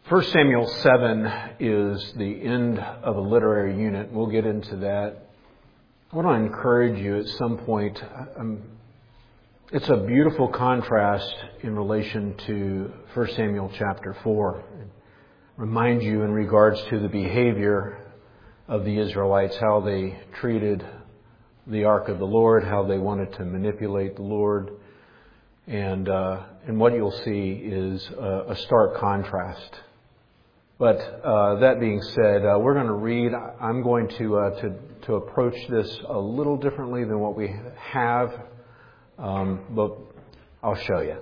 1 Samuel 7 is the end of a literary unit. We'll get into that. I want to encourage you at some point. It's a beautiful contrast in relation to 1 Samuel chapter 4. Remind you in regards to the behavior of the Israelites, how they treated the ark of the Lord, how they wanted to manipulate the Lord. And what you'll see is a stark contrast. But that being said, we're going to read. I'm going to approach this a little differently than what we have, but I'll show you.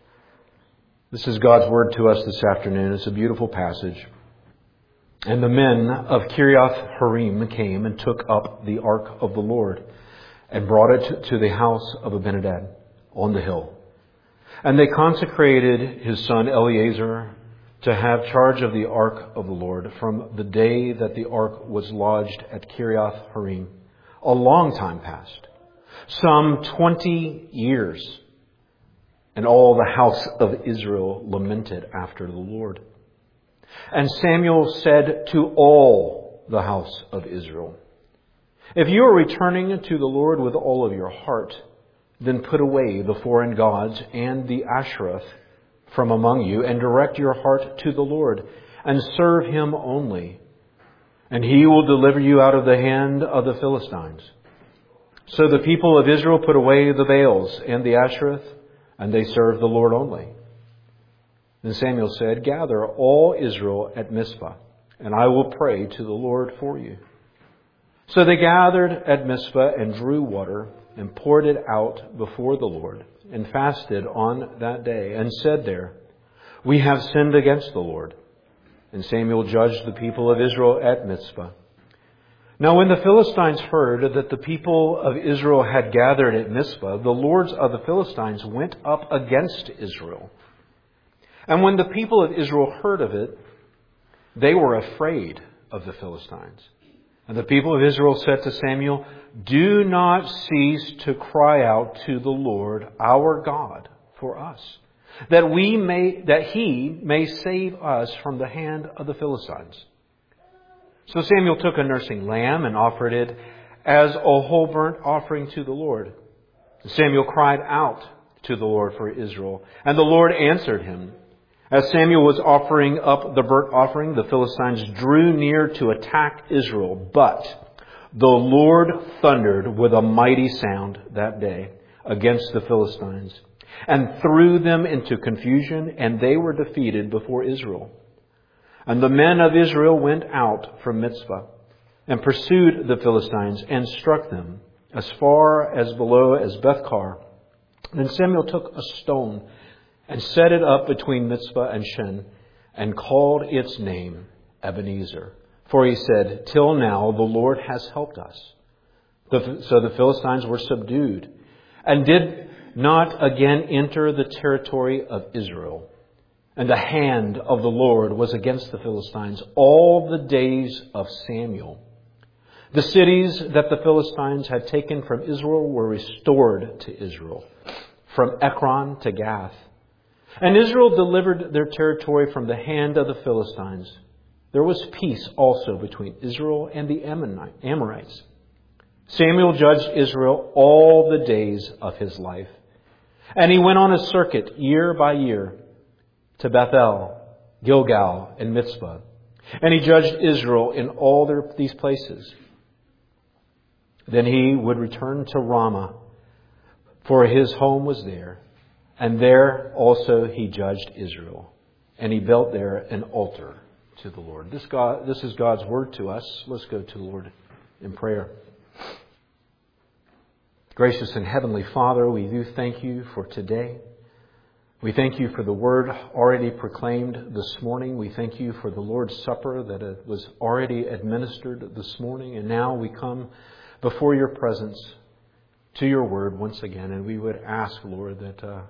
This is God's word to us this afternoon. It's a beautiful passage. And the men of Kiriath Jearim came and took up the ark of the Lord and brought it to the house of Abinadab on the hill. And they consecrated his son Eleazar to have charge of the ark of the Lord from the day that the ark was lodged at Kiriath Jearim, a long time past, some 20 years. And all the house of Israel lamented after the Lord. And Samuel said to all the house of Israel, if you are returning to the Lord with all of your heart, then put away the foreign gods and the Asherah from among you, and direct your heart to the Lord, and serve Him only. And He will deliver you out of the hand of the Philistines. So the people of Israel put away the Baals and the Asherah, and they served the Lord only. Then Samuel said, gather all Israel at Mizpah, and I will pray to the Lord for you. So they gathered at Mizpah and drew water and poured it out before the Lord, and fasted on that day, and said there, we have sinned against the Lord. And Samuel judged the people of Israel at Mizpah. Now when the Philistines heard that the people of Israel had gathered at Mizpah, the lords of the Philistines went up against Israel. And when the people of Israel heard of it, they were afraid of the Philistines. And the people of Israel said to Samuel, do not cease to cry out to the Lord our God for us, that He may save us from the hand of the Philistines. So Samuel took a nursing lamb and offered it as a whole burnt offering to the Lord. Samuel cried out to the Lord for Israel, and the Lord answered him. As Samuel was offering up the burnt offering, the Philistines drew near to attack Israel, but the Lord thundered with a mighty sound that day against the Philistines and threw them into confusion, and they were defeated before Israel. And the men of Israel went out from Mizpah and pursued the Philistines and struck them as far as below as Bethkar. Then Samuel took a stone and set it up between Mizpah and Shen and called its name Ebenezer. For he said, till now the Lord has helped us. So the Philistines were subdued and did not again enter the territory of Israel. And the hand of the Lord was against the Philistines all the days of Samuel. The cities that the Philistines had taken from Israel were restored to Israel, from Ekron to Gath. And Israel delivered their territory from the hand of the Philistines. There was peace also between Israel and the Amorites. Samuel judged Israel all the days of his life. And he went on a circuit year by year to Bethel, Gilgal, and Mizpah. And he judged Israel in all these places. Then he would return to Ramah, for his home was there. And there also he judged Israel. And he built there an altar to the Lord. This is God's word to us. Let's go to the Lord in prayer. Gracious and Heavenly Father, we do thank you for today. We thank you for the word already proclaimed this morning. We thank you for the Lord's Supper that was already administered this morning. And now we come before your presence to your word once again. And we would ask, Lord,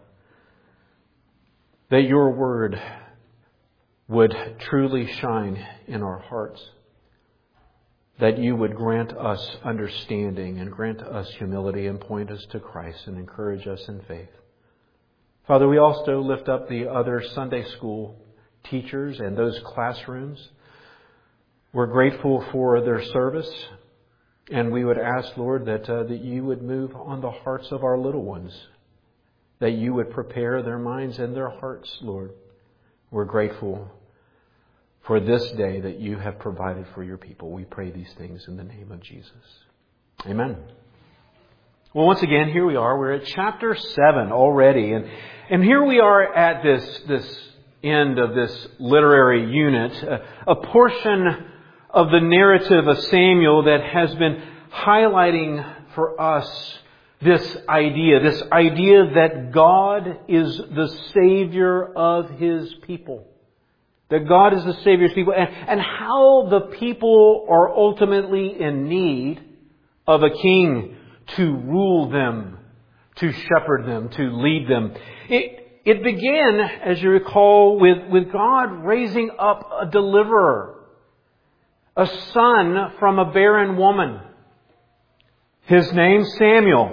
that your word would truly shine in our hearts, that you would grant us understanding and grant us humility and point us to Christ and encourage us in faith. Father, we also lift up the other Sunday school teachers and those classrooms. We're grateful for their service. And we would ask, Lord, that you would move on the hearts of our little ones, that you would prepare their minds and their hearts, Lord. We're grateful for this day that you have provided for your people. We pray these things in the name of Jesus. Amen. Well, once again, here we are. We're at chapter 7 already. And here we are at this end of this literary unit, a portion of the narrative of Samuel that has been highlighting for us this idea that God is the Savior of His people. That God is the Savior of His people. And how the people are ultimately in need of a king to rule them, to shepherd them, to lead them. It began, as you recall, with God raising up a deliverer. A son from a barren woman. His name Samuel.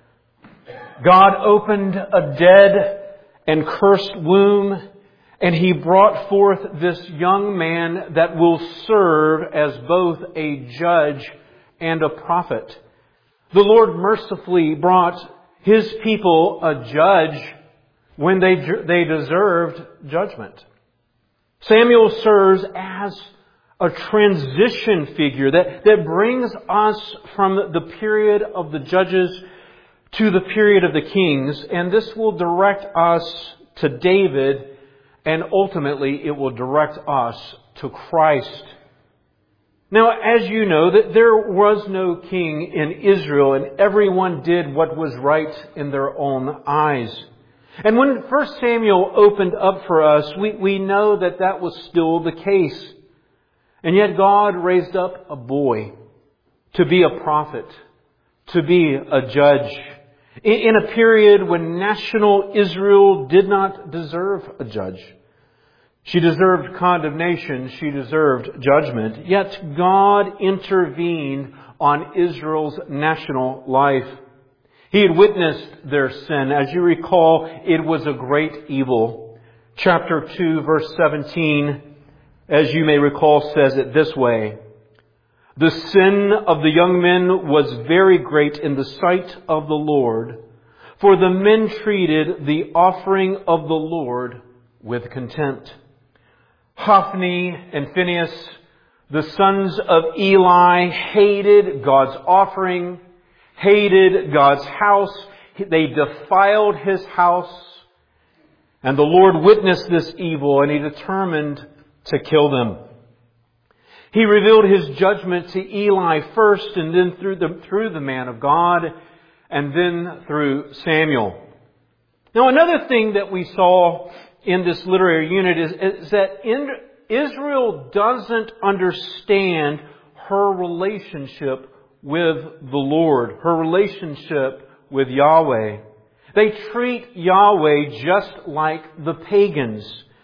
God opened a dead and cursed womb, and He brought forth this young man that will serve as both a judge and a prophet. The Lord mercifully brought His people a judge when they deserved judgment. Samuel serves as a transition figure that brings us from the period of the judges to the period of the kings. And this will direct us to David, and ultimately it will direct us to Christ. Now, as you know, that there was no king in Israel, and everyone did what was right in their own eyes. And when 1 Samuel opened up for us, we know that was still the case. And yet God raised up a boy to be a prophet, to be a judge, in a period when national Israel did not deserve a judge. She deserved condemnation, she deserved judgment, yet God intervened on Israel's national life. He had witnessed their sin. As you recall, it was a great evil. Chapter 2, verse 17, as you may recall, says it this way. The sin of the young men was very great in the sight of the Lord, for the men treated the offering of the Lord with contempt. Hophni and Phinehas, the sons of Eli, hated God's offering, hated God's house. They defiled His house. And the Lord witnessed this evil, and He determined to kill them. He revealed His judgment to Eli first, and then through the man of God, and then through Samuel. Now, another thing that we saw in this literary unit is that Israel doesn't understand her relationship with the Lord, her relationship with Yahweh. They treat Yahweh just like the pagans.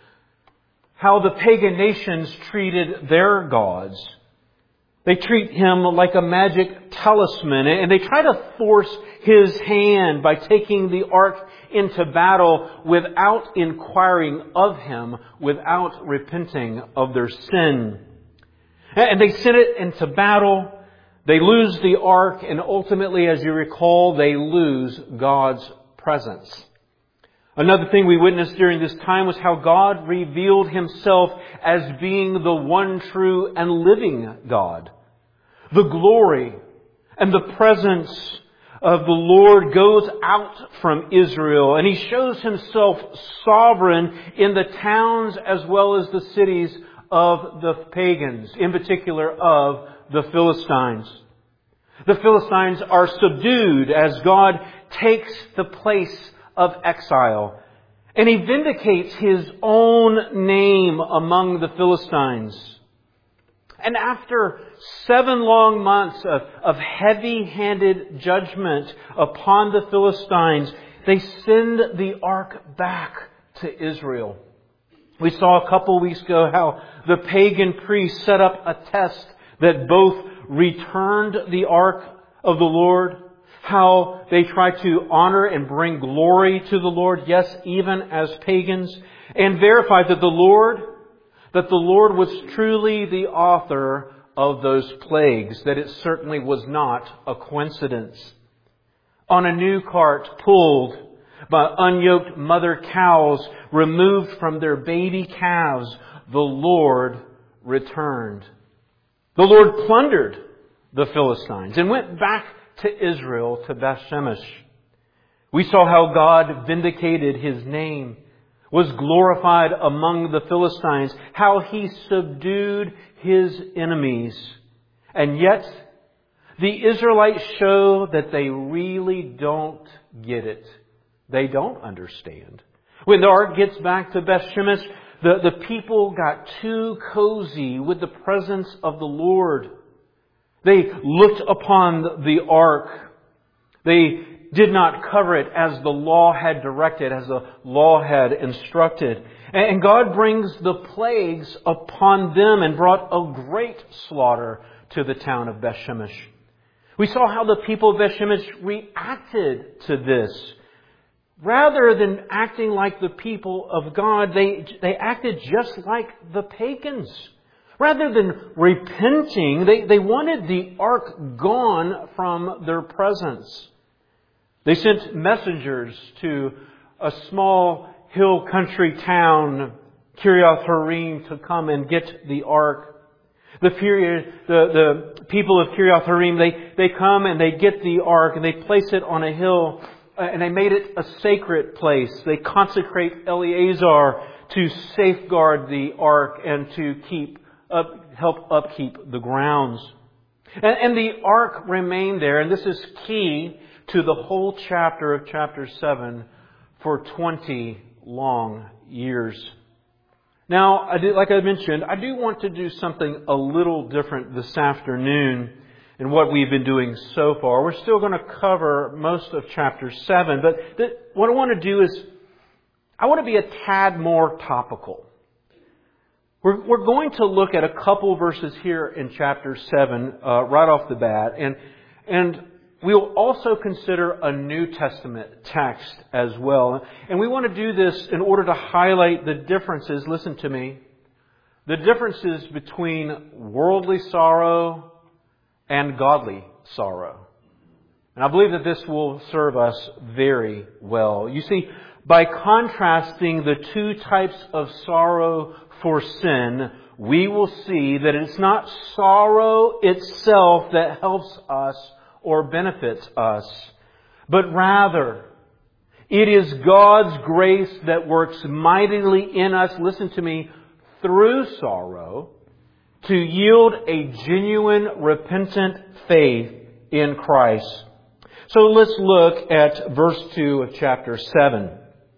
How the pagan nations treated their gods. They treat Him like a magic talisman, and they try to force His hand by taking the ark into battle without inquiring of Him, without repenting of their sin. And they send it into battle. They lose the ark, and ultimately, as you recall, they lose God's presence. Another thing we witnessed during this time was how God revealed Himself as being the one true and living God. The glory and the presence of the Lord goes out from Israel, and He shows Himself sovereign in the towns as well as the cities of the pagans, in particular of the Philistines. The Philistines are subdued as God takes the place of exile. And He vindicates His own name among the Philistines. And after 7 long months of heavy-handed judgment upon the Philistines, they send the ark back to Israel. We saw a couple weeks ago how the pagan priests set up a test that both returned the ark of the Lord, how they tried to honor and bring glory to the Lord, yes, even as pagans, and verified that the Lord that the Lord was truly the author of those plagues, that it certainly was not a coincidence. On a new cart pulled by unyoked mother cows removed from their baby calves, the Lord returned. The Lord plundered the Philistines and went back to Israel, to Beth-Shemesh. We saw how God vindicated His name, was glorified among the Philistines, how He subdued His enemies. And yet, the Israelites show that they really don't get it. They don't understand. When the ark gets back to Beth-Shemesh, the people got too cozy with the presence of the Lord. They looked upon the ark. They did not cover it as the law had directed, as the law had instructed. And God brings the plagues upon them and brought a great slaughter to the town of Beth-Shemesh. We saw how the people of Beth-Shemesh reacted to this. Rather than acting like the people of God, they acted just like the pagans. Rather than repenting, they wanted the ark gone from their presence. They sent messengers to a small hill country town, Kiriath Jearim, to come and get the ark. The people of Kiriath Jearim, they come and they get the ark and they place it on a hill and they made it a sacred place. They consecrate Eleazar to safeguard the ark and to help upkeep the grounds. And the ark remained there, and this is key to the whole chapter of chapter 7, for 20 long years. Now, like I mentioned, I do want to do something a little different this afternoon in what we've been doing so far. We're still going to cover most of chapter 7, but what I want to do is I want to be a tad more topical. We're going to look at a couple verses here in chapter 7 right off the bat, and we'll also consider a New Testament text as well. And we want to do this in order to highlight the differences, listen to me, the differences between worldly sorrow and godly sorrow. And I believe that this will serve us very well. You see, by contrasting the two types of sorrow for sin, we will see that it's not sorrow itself that helps us or benefits us, but rather it is God's grace that works mightily in us, listen to me, through sorrow, to yield a genuine repentant faith in Christ. So let's look at verse 2 of chapter 7.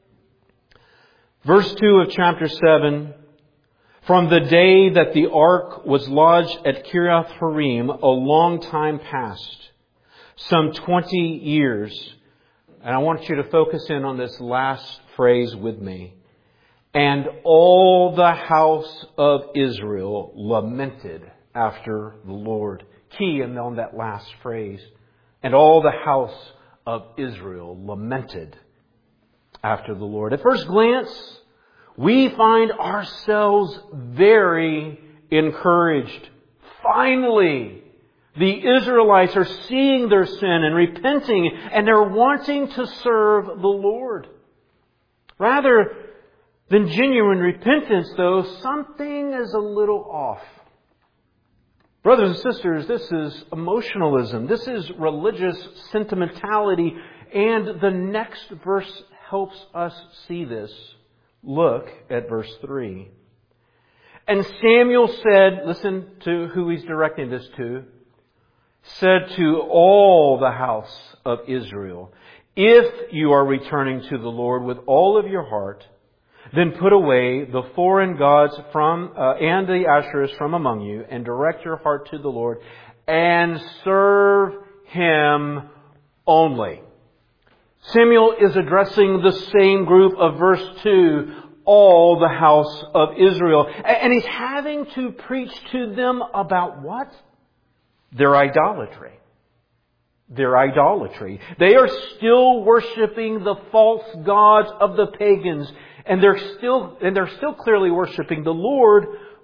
Verse 2 of chapter 7, from the day that the ark was lodged at Kiriath Jearim, a long time passed, some 20 years. And I want you to focus in on this last phrase with me. And all the house of Israel lamented after the Lord. Key in on that last phrase. And all the house of Israel lamented after the Lord. At first glance, we find ourselves very encouraged. Finally, the Israelites are seeing their sin and repenting, and they're wanting to serve the Lord. Rather than genuine repentance, though, something is a little off. Brothers and sisters, this is emotionalism. This is religious sentimentality. And the next verse helps us see this. Look at verse 3. And Samuel said, listen to who he's directing this to, said to all the house of Israel, if you are returning to the Lord with all of your heart, then put away the foreign gods and the Asherahs from among you, and direct your heart to the Lord, and serve Him only. Samuel is addressing the same group of verse 2, all the house of Israel. And he's having to preach to them about what? Their idolatry. Their idolatry. They are still worshiping the false gods of the pagans. And they're still clearly worshiping the Lord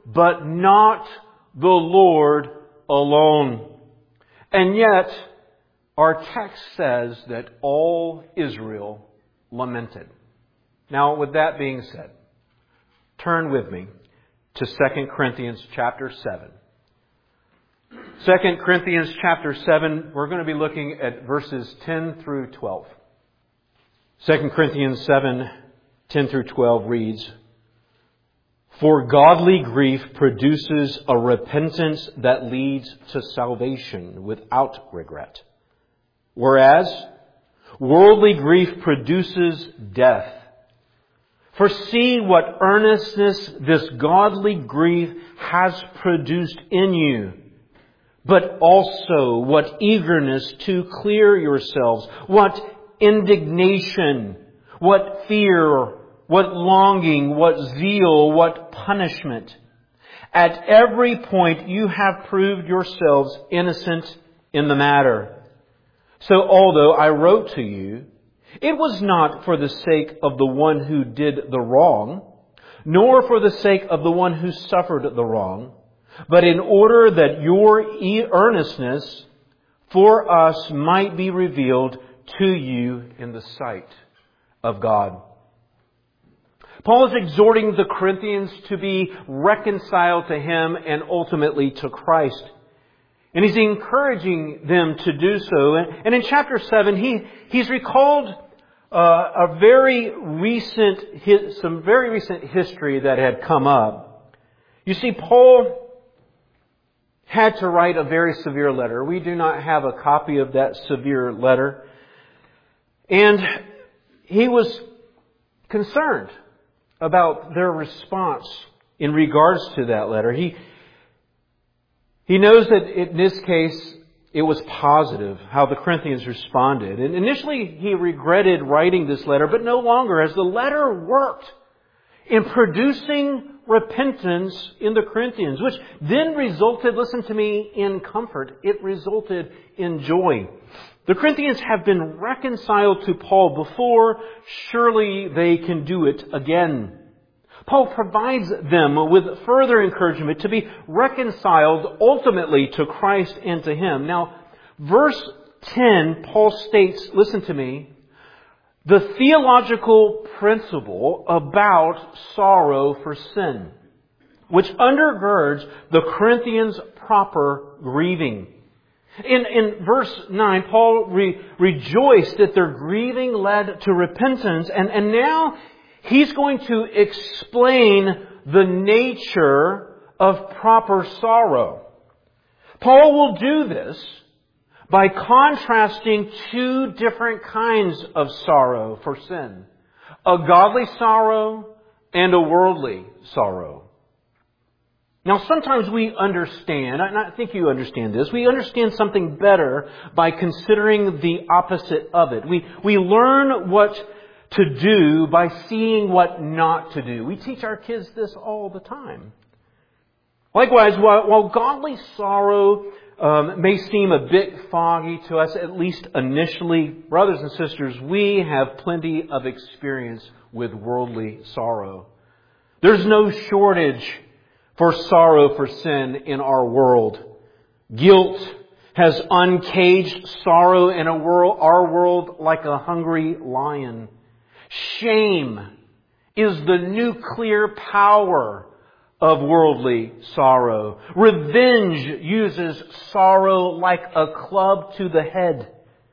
but not the Lord alone. And yet, our text says that all Israel lamented. Now, with that being said, turn with me to 2 Corinthians chapter 7. 2 Corinthians chapter 7, we're going to be looking at verses 10 through 12. 2 Corinthians 7, 10 through 12 reads, "For godly grief produces a repentance that leads to salvation without regret. Whereas worldly grief produces death. For see what earnestness this godly grief has produced in you, but also what eagerness to clear yourselves, what indignation, what fear, what longing, what zeal, what punishment. At every point you have proved yourselves innocent in the matter. So although I wrote to you, it was not for the sake of the one who did the wrong, nor for the sake of the one who suffered the wrong, but in order that your earnestness for us might be revealed to you in the sight of God." Paul is exhorting the Corinthians to be reconciled to Him and ultimately to Christ. And he's encouraging them to do so. And in chapter 7, he's recalled some very recent history that had come up. You see, Paul had to write a very severe letter. We do not have a copy of that severe letter. And he was concerned about their response in regards to that letter. He knows that in this case, it was positive how the Corinthians responded. And initially, he regretted writing this letter, but no longer, as the letter worked in producing repentance in the Corinthians, which then resulted, listen to me, in comfort. It resulted in joy. The Corinthians have been reconciled to Paul before. Surely they can do it again. Paul provides them with further encouragement to be reconciled ultimately to Christ and to Him. Now, verse 10, Paul states, listen to me, the theological principle about sorrow for sin, which undergirds the Corinthians' proper grieving. In verse 9, Paul rejoiced that their grieving led to repentance, and now he's going to explain the nature of proper sorrow. Paul will do this by contrasting two different kinds of sorrow for sin. A godly sorrow and a worldly sorrow. Now, sometimes we understand, and I think you understand this, we understand something better by considering the opposite of it. We learn what to do by seeing what not to do. We teach our kids this all the time. Likewise, while godly sorrow may seem a bit foggy to us, at least initially, brothers and sisters, we have plenty of experience with worldly sorrow. There's no shortage for sorrow for sin in our world. Guilt has uncaged sorrow in our world like a hungry lion. Shame is the nuclear power of worldly sorrow. Revenge uses sorrow like a club to the head.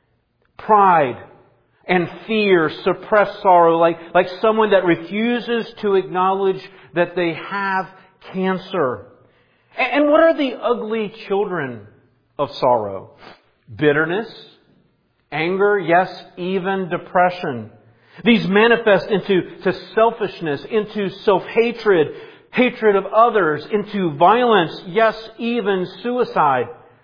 Pride and fear suppress sorrow like someone that refuses to acknowledge that they have cancer. And what are the ugly children of sorrow? Bitterness, anger, yes, even depression. These manifest into selfishness, into self-hatred, hatred of others, into violence, yes, even suicide.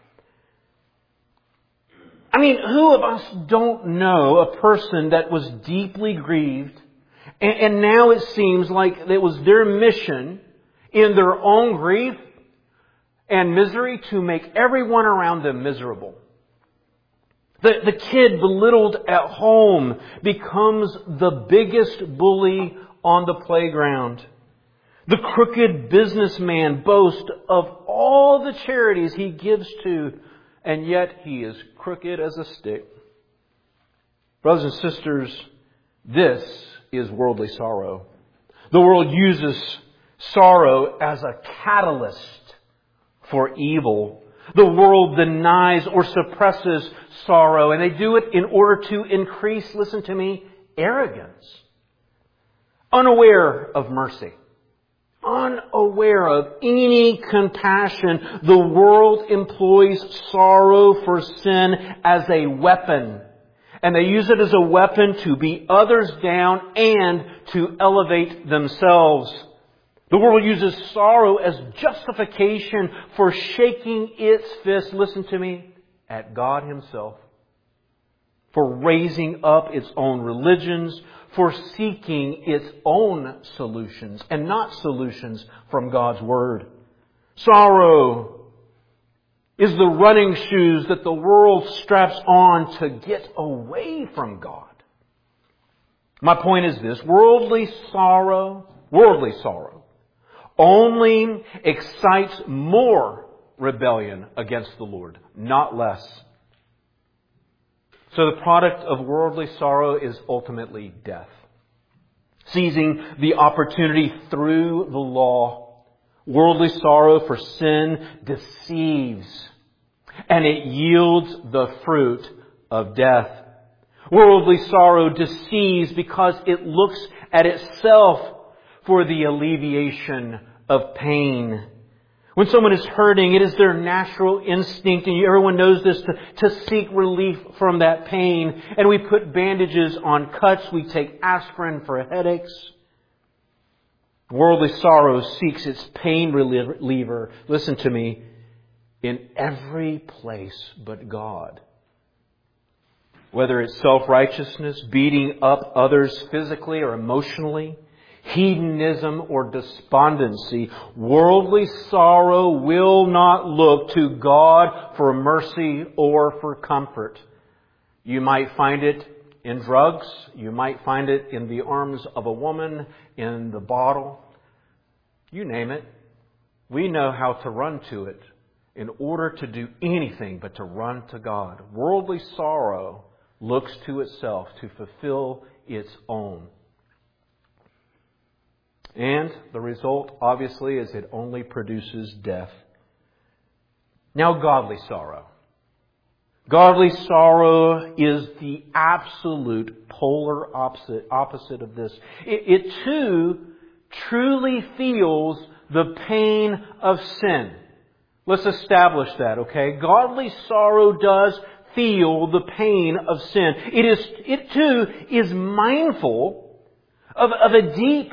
I mean, who of us don't know a person that was deeply grieved and now it seems like it was their mission in their own grief and misery to make everyone around them miserable. The kid belittled at home becomes the biggest bully on the playground. The crooked businessman boasts of all the charities he gives to, and yet he is crooked as a stick. Brothers and sisters, this is worldly sorrow. The world uses sorrow as a catalyst for evil. The world denies or suppresses sorrow, and they do it in order to increase, listen to me, arrogance. Unaware of mercy. Unaware of any compassion, the world employs sorrow for sin as a weapon. And they use it as a weapon to beat others down and to elevate themselves. The world uses sorrow as justification for shaking its fist, listen to me, at God Himself. For raising up its own religions, for seeking its own solutions and not solutions from God's Word. Sorrow is the running shoes that the world straps on to get away from God. My point is this: worldly sorrow only excites more rebellion against the Lord, not less. So the product of worldly sorrow is ultimately death. Seizing the opportunity through the law, worldly sorrow for sin deceives, and it yields the fruit of death. Worldly sorrow deceives because it looks at itself for the alleviation of pain. When someone is hurting, it is their natural instinct, and everyone knows this, to seek relief from that pain. And we put bandages on cuts. We take aspirin for headaches. Worldly sorrow seeks its pain reliever, listen to me, in every place but God. Whether it's self-righteousness, beating up others physically or emotionally, hedonism or despondency, worldly sorrow will not look to God for mercy or for comfort. You might find it in drugs. You might find it in the arms of a woman, in the bottle. You name it. We know how to run to it in order to do anything but to run to God. Worldly sorrow looks to itself to fulfill its own. And the result, obviously, is it only produces death. Now, godly sorrow. Godly sorrow is the absolute polar opposite of this. It too truly feels the pain of sin. Let's establish that, okay? Godly sorrow does feel the pain of sin. It too is mindful of a deep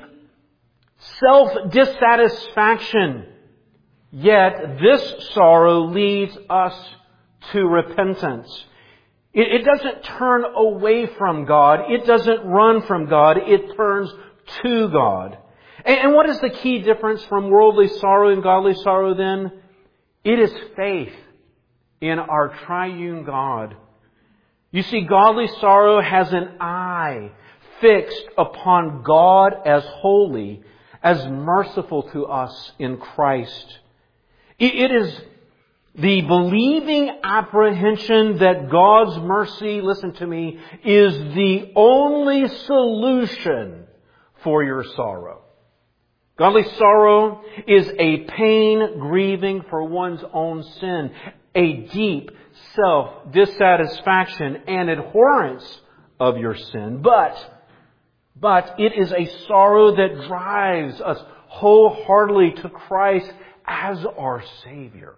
self-dissatisfaction. Yet this sorrow leads us to repentance. It doesn't turn away from God. It doesn't run from God. It turns to God. And what is the key difference from worldly sorrow and godly sorrow then? It is faith in our triune God. You see, godly sorrow has an eye fixed upon God as holy, as merciful to us in Christ. It is the believing apprehension that God's mercy, listen to me, is the only solution for your sorrow. Godly sorrow is a pain grieving for one's own sin, a deep self-dissatisfaction and abhorrence of your sin. But it is a sorrow that drives us wholeheartedly to Christ as our Savior.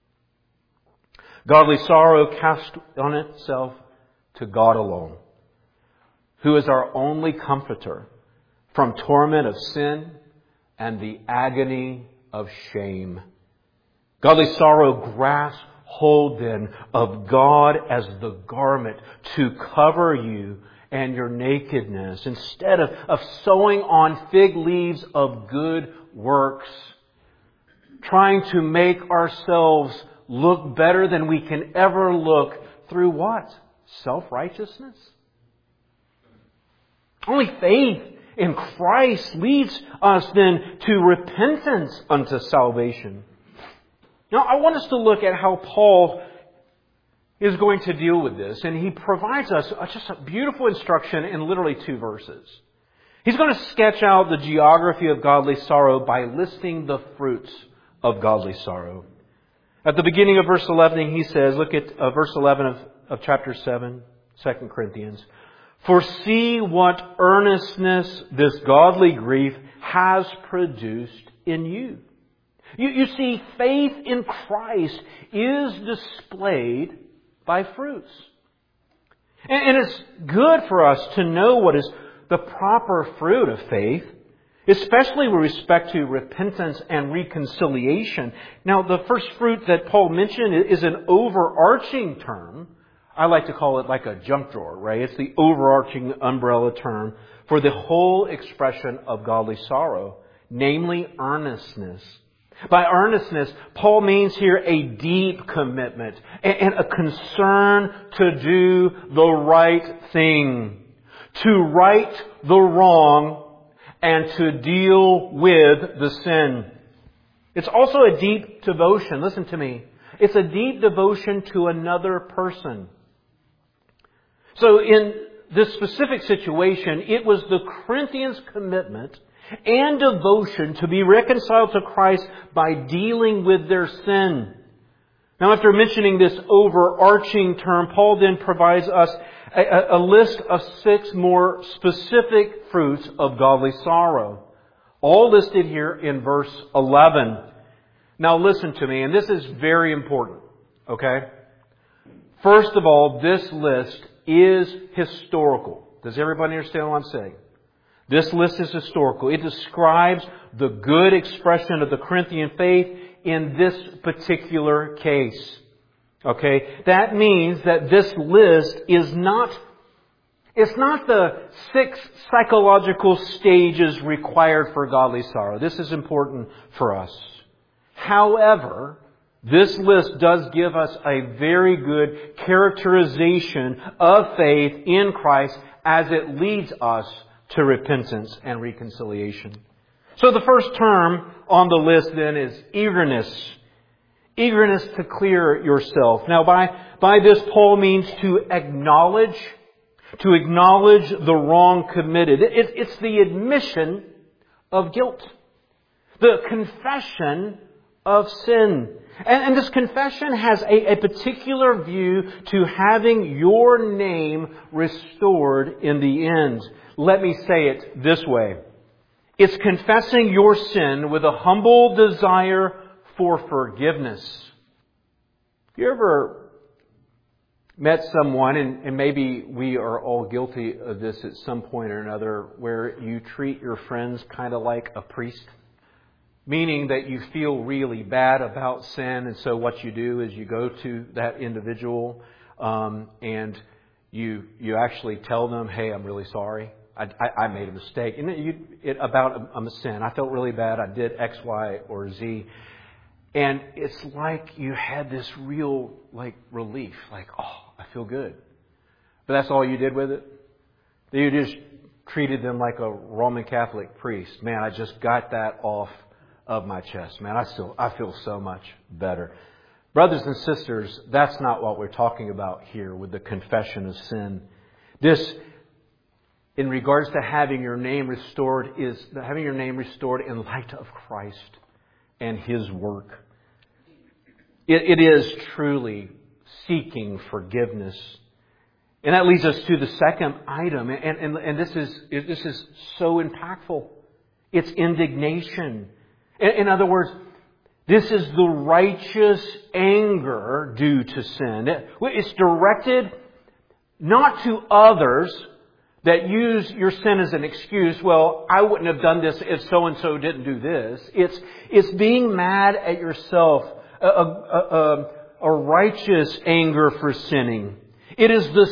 Godly sorrow casts on itself to God alone, who is our only comforter from torment of sin and the agony of shame. Godly sorrow grasps hold then of God as the garment to cover you and your nakedness, instead of sewing on fig leaves of good works, trying to make ourselves look better than we can ever look through what? Self-righteousness? Only faith in Christ leads us then to repentance unto salvation. Now, I want us to look at how Paul is going to deal with this. And he provides us just a beautiful instruction in literally 2 verses. He's going to sketch out the geography of godly sorrow by listing the fruits of godly sorrow. At the beginning of verse 11, he says, look at verse 11 of chapter 7, 2 Corinthians. For see what earnestness this godly grief has produced in you. You see, faith in Christ is displayed by fruits. And it's good for us to know what is the proper fruit of faith, especially with respect to repentance and reconciliation. Now, the first fruit that Paul mentioned is an overarching term. I like to call it like a junk drawer, right? It's the overarching umbrella term for the whole expression of godly sorrow, namely earnestness. By earnestness, Paul means here a deep commitment and a concern to do the right thing, to right the wrong, and to deal with the sin. It's also a deep devotion. Listen to me. It's a deep devotion to another person. So in this specific situation, it was the Corinthians' commitment and devotion to be reconciled to Christ by dealing with their sin. Now, after mentioning this overarching term, Paul then provides us a list of 6 more specific fruits of godly sorrow, all listed here in verse 11. Now, listen to me, and this is very important, okay? First of all, this list is historical. Does everybody understand what I'm saying? This list is historical. It describes the good expression of the Corinthian faith in this particular case. Okay? That means that this list is not, it's not the 6 psychological stages required for godly sorrow. This is important for us. However, this list does give us a very good characterization of faith in Christ as it leads us to repentance and reconciliation. So the first term on the list then is eagerness. Eagerness to clear yourself. Now by this Paul means to acknowledge the wrong committed. It's the admission of guilt. The confession of sin. And this confession has a particular view to having your name restored in the end. Let me say it this way. It's confessing your sin with a humble desire for forgiveness. You ever met someone, and maybe we are all guilty of this at some point or another, where you treat your friends kind of like a priest? Meaning that you feel really bad about sin, and so what you do is you go to that individual and you actually tell them, hey, I'm really sorry. I made a mistake. And about a sin. I felt really bad. I did X, Y, or Z. And it's like you had this real relief. Like, oh, I feel good. But that's all you did with it? You just treated them like a Roman Catholic priest. Man, I just got that off of my chest. Man, I feel so much better. Brothers and sisters, that's not what we're talking about here with the confession of sin. This, in regards to having your name restored, is having your name restored in light of Christ and His work. It is truly seeking forgiveness. And that leads us to the second item. And this is so impactful. It's indignation. In other words, this is the righteous anger due to sin. It's directed not to others that use your sin as an excuse. Well, I wouldn't have done this if so-and-so didn't do this. It's being mad at yourself, a righteous anger for sinning. It is the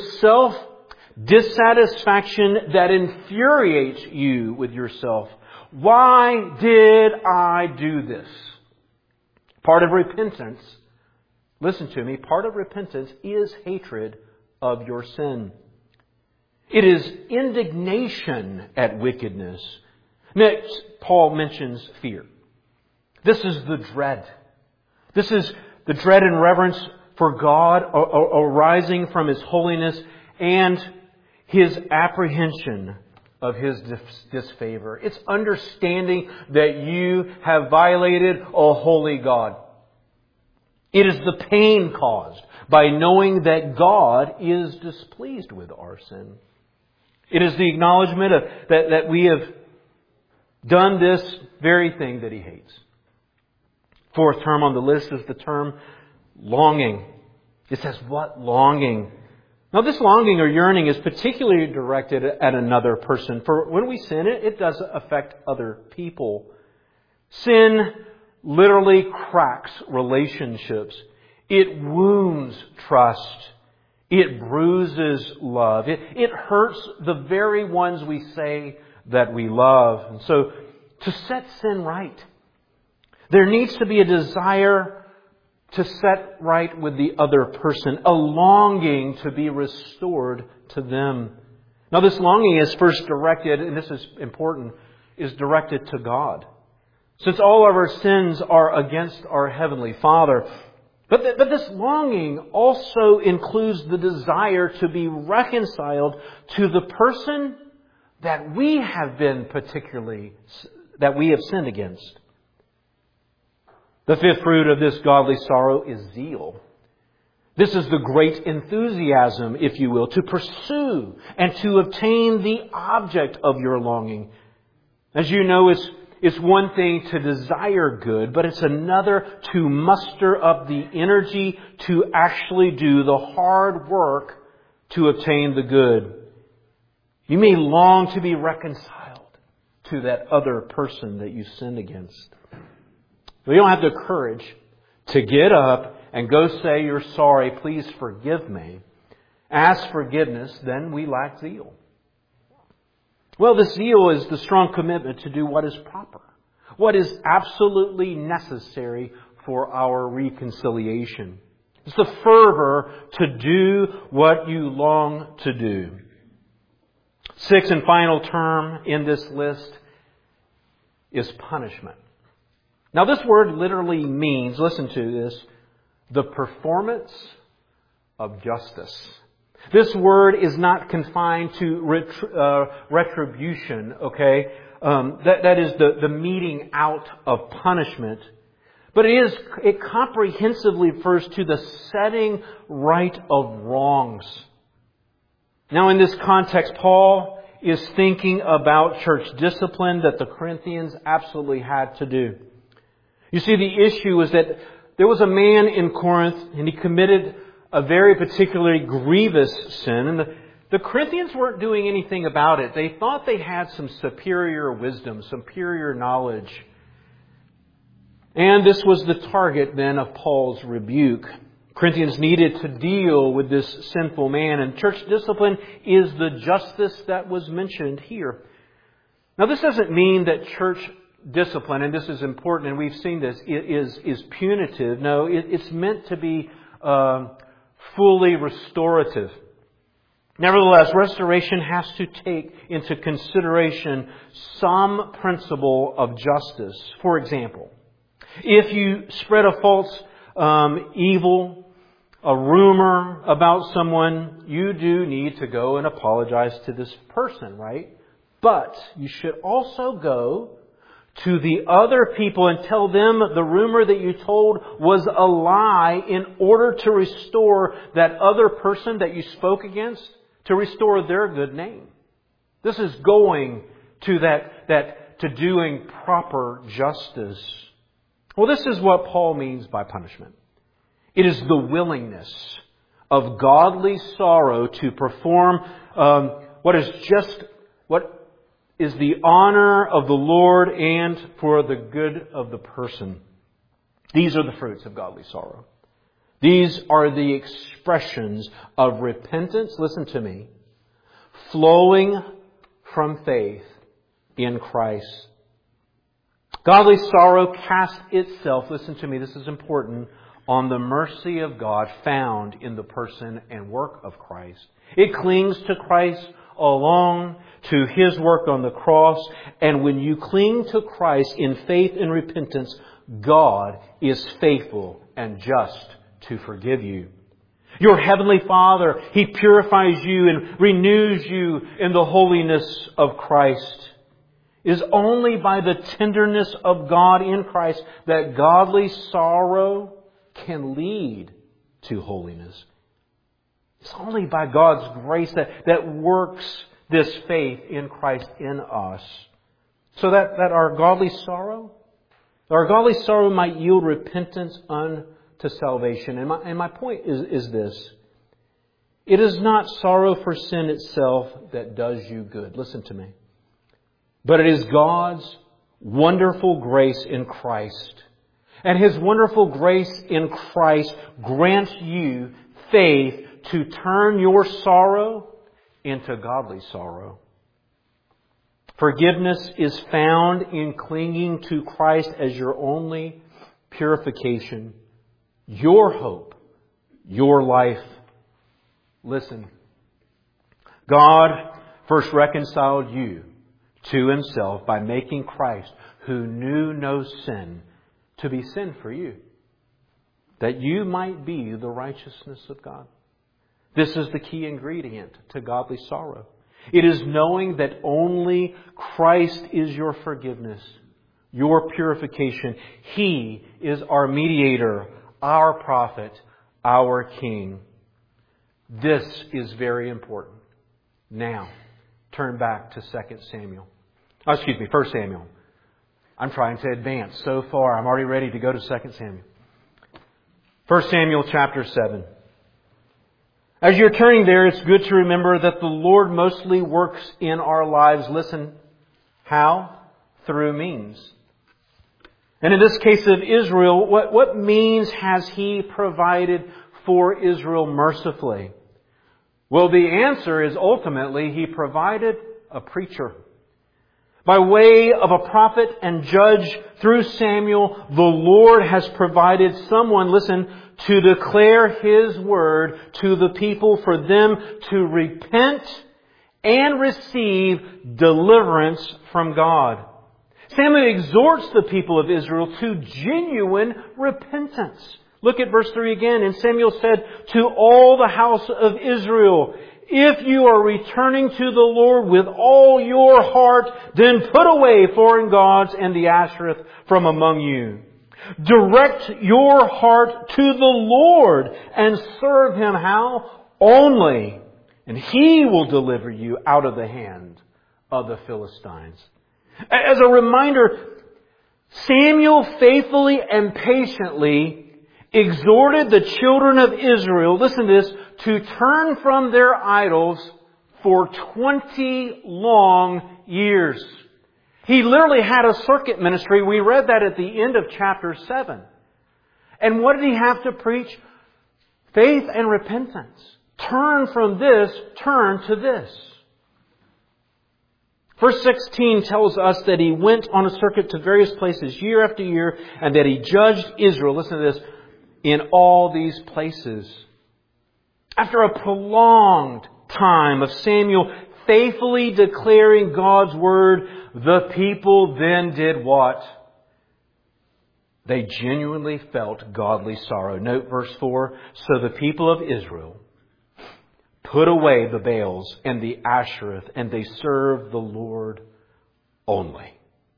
self-dissatisfaction that infuriates you with yourself. Why did I do this? Part of repentance, listen to me, part of repentance is hatred of your sin. It is indignation at wickedness. Next, Paul mentions fear. This is the dread. This is the dread and reverence for God arising from His holiness and His apprehension of His disfavor. It's understanding that you have violated a holy God. It is the pain caused by knowing that God is displeased with our sin. It is the acknowledgement that we have done this very thing that He hates. Fourth term on the list is the term longing. It says, what longing? Now this longing or yearning is particularly directed at another person. For when we sin, it does affect other people. Sin literally cracks relationships. It wounds trust. It bruises love. It hurts the very ones we say that we love. And so to set sin right, there needs to be a desire to set right with the other person, a longing to be restored to them. Now this longing is first directed, and this is important, is directed to God. Since all of our sins are against our Heavenly Father. But this longing also includes the desire to be reconciled to the person that we have sinned against. The fifth fruit of this godly sorrow is zeal. This is the great enthusiasm, if you will, to pursue and to obtain the object of your longing. As you know, it's one thing to desire good, but it's another to muster up the energy to actually do the hard work to obtain the good. You may long to be reconciled to that other person that you sinned against. We don't have the courage to get up and go say, you're sorry, please forgive me. Ask forgiveness, then we lack zeal. Well, the zeal is the strong commitment to do what is proper, what is absolutely necessary for our reconciliation. It's the fervor to do what you long to do. Sixth and final term in this list is punishment. Now this word literally means, listen to this, the performance of justice. This word is not confined to retribution, okay? That is the meting out of punishment. But it comprehensively refers to the setting right of wrongs. Now in this context, Paul is thinking about church discipline that the Corinthians absolutely had to do. You see, the issue is that there was a man in Corinth and he committed a very particularly grievous sin. And the Corinthians weren't doing anything about it. They thought they had some superior wisdom, superior knowledge. And this was the target then of Paul's rebuke. Corinthians needed to deal with this sinful man. And church discipline is the justice that was mentioned here. Now this doesn't mean that church discipline, and this is important, and we've seen this, is punitive. No, it's meant to be fully restorative. Nevertheless, restoration has to take into consideration some principle of justice. For example, if you spread a false evil, a rumor about someone, you do need to go and apologize to this person, right? But you should also go to the other people and tell them the rumor that you told was a lie in order to restore that other person that you spoke against, to restore their good name. This is going to to doing proper justice. Well, this is what Paul means by punishment. It is the willingness of godly sorrow to perform what is the honor of the Lord and for the good of the person. These are the fruits of godly sorrow. These are the expressions of repentance, listen to me, flowing from faith in Christ. Godly sorrow casts itself, listen to me, this is important, on the mercy of God found in the person and work of Christ. It clings to Christ's alone to His work on the cross. And when you cling to Christ in faith and repentance, God is faithful and just to forgive you. Your Heavenly Father, He purifies you and renews you in the holiness of Christ. It is only by the tenderness of God in Christ that godly sorrow can lead to holiness. It's only by God's grace that works this faith in Christ in us. So that our godly sorrow might yield repentance unto salvation. And my point is this. It is not sorrow for sin itself that does you good. Listen to me. But it is God's wonderful grace in Christ. And His wonderful grace in Christ grants you faith to turn your sorrow into godly sorrow. Forgiveness is found in clinging to Christ as your only purification, your hope, your life. Listen, God first reconciled you to Himself by making Christ, who knew no sin, to be sin for you, that you might be the righteousness of God. This is the key ingredient to godly sorrow. It is knowing that only Christ is your forgiveness, your purification. He is our mediator, our prophet, our king. This is very important. Now, turn back to 1 Samuel. I'm trying to advance so far. I'm already ready to go to 2 Samuel. 1 Samuel chapter 7. As you're turning there, it's good to remember that the Lord mostly works in our lives. Listen, how? Through means. And in this case of Israel, what means has He provided for Israel mercifully? Well, the answer is ultimately He provided a preacher. By way of a prophet and judge through Samuel, the Lord has provided someone, listen, to declare His word to the people for them to repent and receive deliverance from God. Samuel exhorts the people of Israel to genuine repentance. Look at verse 3 again. And Samuel said to all the house of Israel, if you are returning to the Lord with all your heart, then put away foreign gods and the Ashereth from among you. Direct your heart to the Lord and serve Him how? Only. And He will deliver you out of the hand of the Philistines. As a reminder, Samuel faithfully and patiently exhorted the children of Israel, listen to this, to turn from their idols for 20 long years. He literally had a circuit ministry. We read that at the end of chapter 7. And what did He have to preach? Faith and repentance. Turn from this, turn to this. Verse 16 tells us that He went on a circuit to various places year after year and that He judged Israel, listen to this, in all these places. After a prolonged time of Samuel faithfully declaring God's word, the people then did what? They genuinely felt godly sorrow. Note verse 4. So the people of Israel put away the Baals and the Ashereth, and they served the Lord only.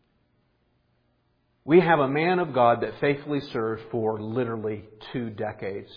We have a man of God that faithfully served for literally 2 decades.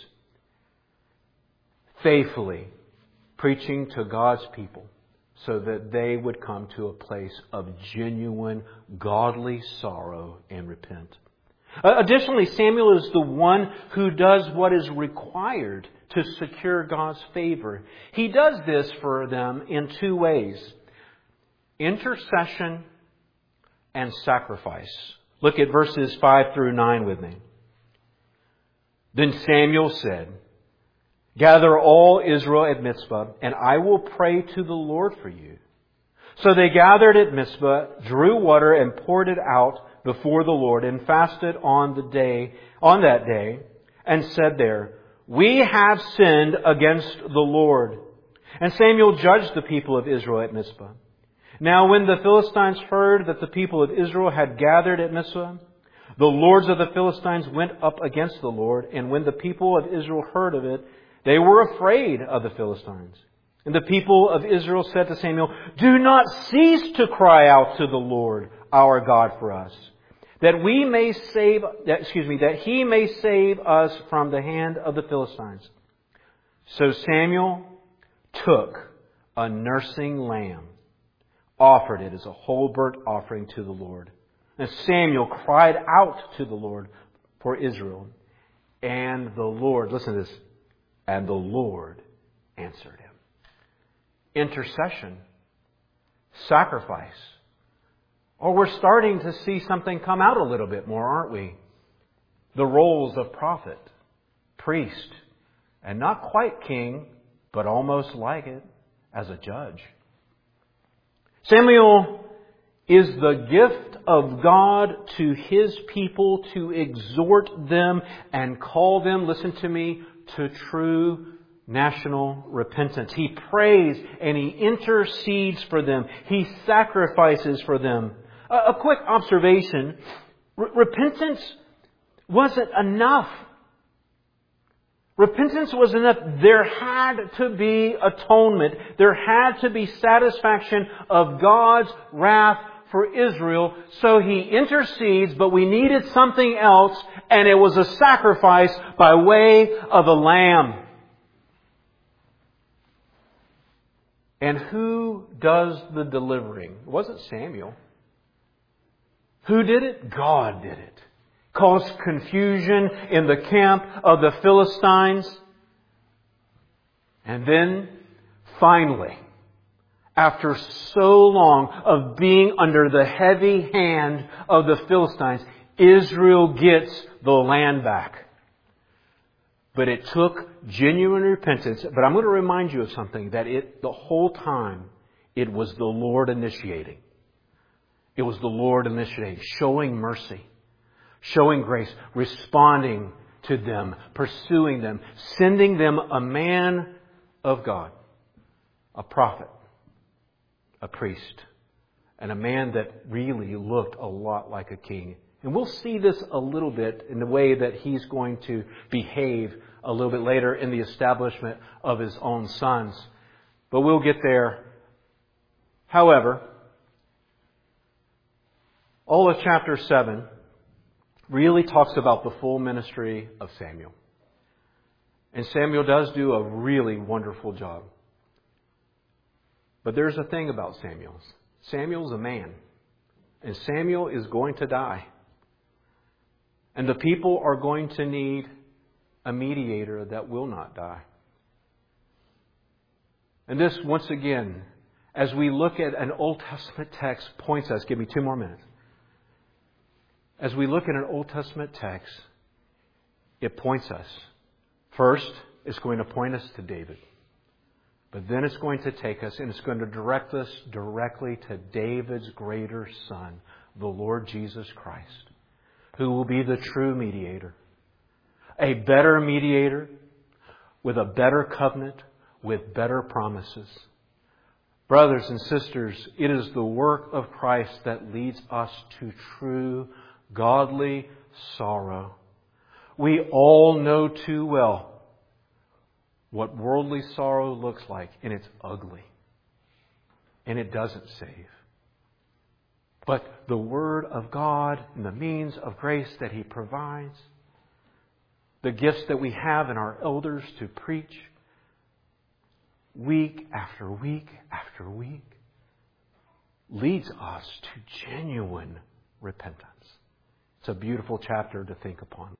Faithfully preaching to God's people so that they would come to a place of genuine godly sorrow and repent. Additionally, Samuel is the one who does what is required to secure God's favor. He does this for them in 2 ways: intercession and sacrifice. Look at verses 5 through 9 with me. Then Samuel said, gather all Israel at Mizpah, and I will pray to the Lord for you. So they gathered at Mizpah, drew water, and poured it out before the Lord, and fasted on that day, and said there, we have sinned against the Lord. And Samuel judged the people of Israel at Mizpah. Now when the Philistines heard that the people of Israel had gathered at Mizpah, the lords of the Philistines went up against the Lord, and when the people of Israel heard of it, they were afraid of the Philistines. And the people of Israel said to Samuel, "Do not cease to cry out to the Lord our God for us, that He may save us from the hand of the Philistines." So Samuel took a nursing lamb, offered it as a whole burnt offering to the Lord. And Samuel cried out to the Lord for Israel. And the Lord, listen to this, and the Lord answered him. Intercession, sacrifice. Oh, we're starting to see something come out a little bit more, aren't we? The roles of prophet, priest, and not quite king, but almost like it, as a judge. Samuel is the gift of God to His people to exhort them and call them, listen to me, to true national repentance. He prays and He intercedes for them. He sacrifices for them. A quick observation. Repentance wasn't enough. Repentance was enough. There had to be atonement. There had to be satisfaction of God's wrath for Israel. So He intercedes, but we needed something else, and it was a sacrifice by way of a lamb. And who does the delivering? It wasn't Samuel. Who did it? God did it. Caused confusion in the camp of the Philistines. And then, finally, after so long of being under the heavy hand of the Philistines, Israel gets the land back. But it took genuine repentance. But I'm going to remind you of something, that the whole time it was the Lord initiating. It was the Lord initiating, showing mercy, showing grace, responding to them, pursuing them, sending them a man of God, a prophet, a priest, and a man that really looked a lot like a king. And we'll see this a little bit in the way that he's going to behave a little bit later in the establishment of his own sons. But we'll get there. However, all of chapter 7 really talks about the full ministry of Samuel. And Samuel does do a really wonderful job. But there's a thing about Samuel. Samuel's a man. And Samuel is going to die. And the people are going to need a mediator that will not die. And this, once again, as we look at an Old Testament text, points us, give me 2 more minutes. As we look at an Old Testament text, it points us. First, it's going to point us to David. But then it's going to take us and it's going to direct us directly to David's greater son, the Lord Jesus Christ, who will be the true mediator. A better mediator with a better covenant, with better promises. Brothers and sisters, it is the work of Christ that leads us to true godly sorrow. We all know too well what worldly sorrow looks like, and it's ugly. And it doesn't save. But the Word of God and the means of grace that He provides, the gifts that we have in our elders to preach, week after week after week, leads us to genuine repentance. It's a beautiful chapter to think upon.